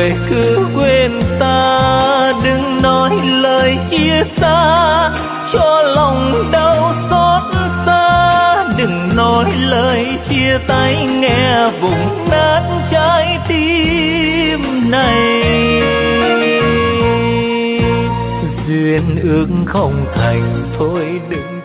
người cứ quên ta, đừng nói lời chia xa cho lòng đau xót xa, đừng nói lời chia tay nghe vùng nát trái tim này. Duyên ước không thành thôi đừng